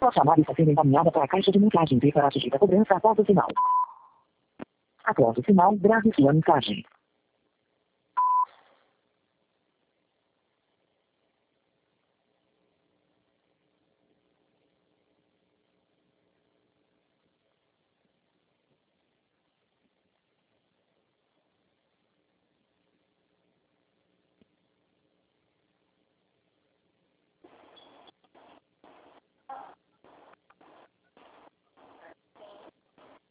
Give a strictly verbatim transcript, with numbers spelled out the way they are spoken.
Sua chamada está sendo encaminhada para a caixa de mensagens e para atingir a cobrança após o sinal. Após o sinal, grave sua mensagem.